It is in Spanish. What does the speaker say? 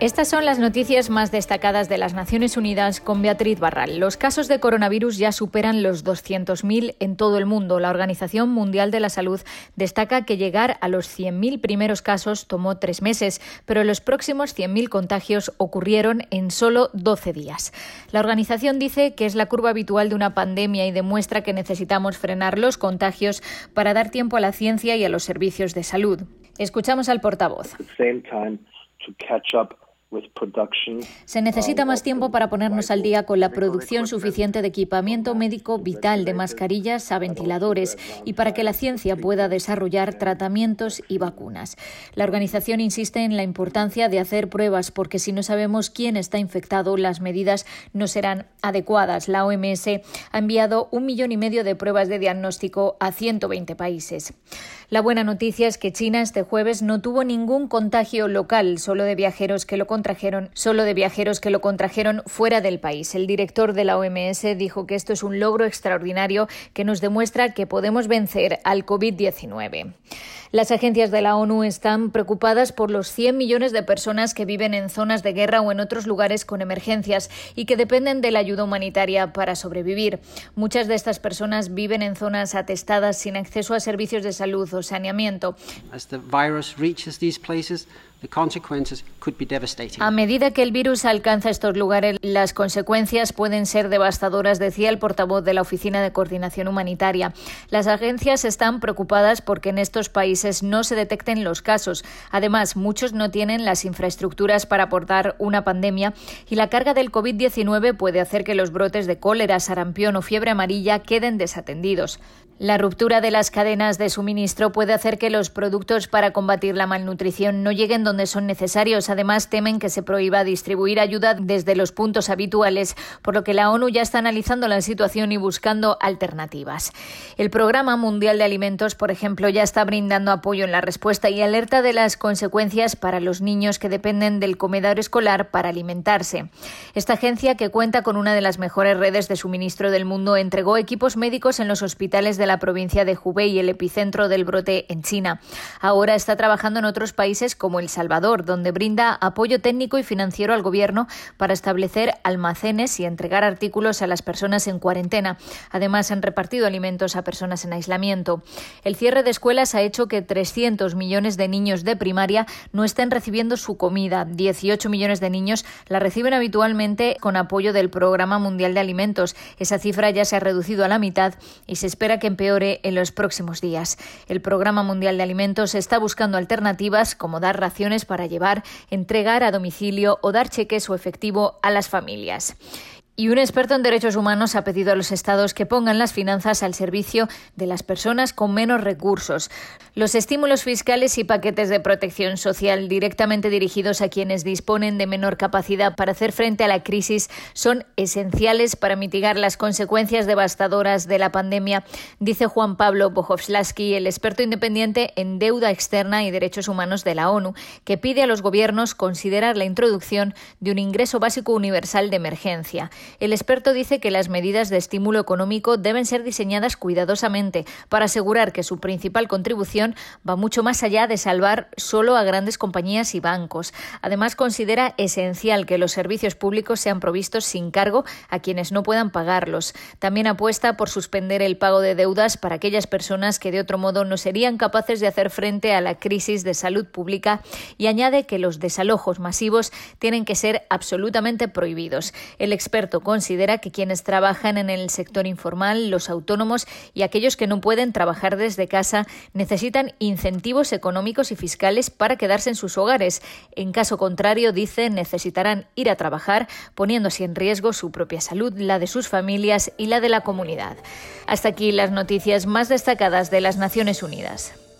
Estas son las noticias más destacadas de las Naciones Unidas con Beatriz Barral. Los casos de coronavirus ya superan los 200.000 en todo el mundo. La Organización Mundial de la Salud destaca que llegar a los 100.000 primeros casos tomó 3 meses, pero los próximos 100.000 contagios ocurrieron en solo 12 días. La organización dice que es la curva habitual de una pandemia y demuestra que necesitamos frenar los contagios para dar tiempo a la ciencia y a los servicios de salud. Escuchamos al portavoz. Se necesita más tiempo para ponernos al día con la producción suficiente de equipamiento médico vital, de mascarillas a ventiladores y para que la ciencia pueda desarrollar tratamientos y vacunas. La organización insiste en la importancia de hacer pruebas porque si no sabemos quién está infectado, las medidas no serán adecuadas. La OMS ha enviado 1,5 millones de pruebas de diagnóstico a 120 países. La buena noticia es que China este jueves no tuvo ningún contagio local, solo de viajeros que lo contrajeron fuera del país. El director de la OMS dijo que esto es un logro extraordinario que nos demuestra que podemos vencer al COVID-19. Las agencias de la ONU están preocupadas por los 100 millones de personas que viven en zonas de guerra o en otros lugares con emergencias y que dependen de la ayuda humanitaria para sobrevivir. Muchas de estas personas viven en zonas atestadas sin acceso a servicios de salud o saneamiento. A medida que el virus alcanza estos lugares, las consecuencias pueden ser devastadoras, decía el portavoz de la Oficina de Coordinación Humanitaria. Las agencias están preocupadas porque en estos países no se detecten los casos. Además, muchos no tienen las infraestructuras para abordar una pandemia y la carga del COVID-19 puede hacer que los brotes de cólera, sarampión o fiebre amarilla queden desatendidos. La ruptura de las cadenas de suministro puede hacer que los productos para combatir la malnutrición no lleguen donde son necesarios. Además, temen que se prohíba distribuir ayuda desde los puntos habituales, por lo que la ONU ya está analizando la situación y buscando alternativas. El Programa Mundial de Alimentos, por ejemplo, ya está brindando apoyo en la respuesta y alerta de las consecuencias para los niños que dependen del comedor escolar para alimentarse. Esta agencia, que cuenta con una de las mejores redes de suministro del mundo, entregó equipos médicos en los hospitales de la provincia de Hubei, el epicentro del brote en China. Ahora está trabajando en otros países como El Salvador, donde brinda apoyo técnico y financiero al gobierno para establecer almacenes y entregar artículos a las personas en cuarentena. Además, han repartido alimentos a personas en aislamiento. El cierre de escuelas ha hecho que 300 millones de niños de primaria no estén recibiendo su comida. 18 millones de niños la reciben habitualmente con apoyo del Programa Mundial de Alimentos. Esa cifra ya se ha reducido a la mitad y se espera que empeore en los próximos días. El Programa Mundial de Alimentos está buscando alternativas como dar raciones para llevar, entregar a domicilio o dar cheques o efectivo a las familias. Y un experto en derechos humanos ha pedido a los estados que pongan las finanzas al servicio de las personas con menos recursos. Los estímulos fiscales y paquetes de protección social directamente dirigidos a quienes disponen de menor capacidad para hacer frente a la crisis son esenciales para mitigar las consecuencias devastadoras de la pandemia, dice Juan Pablo Bohovslavsky, el experto independiente en deuda externa y derechos humanos de la ONU, que pide a los gobiernos considerar la introducción de un ingreso básico universal de emergencia. El experto dice que las medidas de estímulo económico deben ser diseñadas cuidadosamente para asegurar que su principal contribución va mucho más allá de salvar solo a grandes compañías y bancos. Además, considera esencial que los servicios públicos sean provistos sin cargo a quienes no puedan pagarlos. También apuesta por suspender el pago de deudas para aquellas personas que de otro modo no serían capaces de hacer frente a la crisis de salud pública y añade que los desalojos masivos tienen que ser absolutamente prohibidos. El experto considera que quienes trabajan en el sector informal, los autónomos y aquellos que no pueden trabajar desde casa necesitan incentivos económicos y fiscales para quedarse en sus hogares. En caso contrario, dice, necesitarán ir a trabajar, poniendo así en riesgo su propia salud, la de sus familias y la de la comunidad. Hasta aquí las noticias más destacadas de las Naciones Unidas.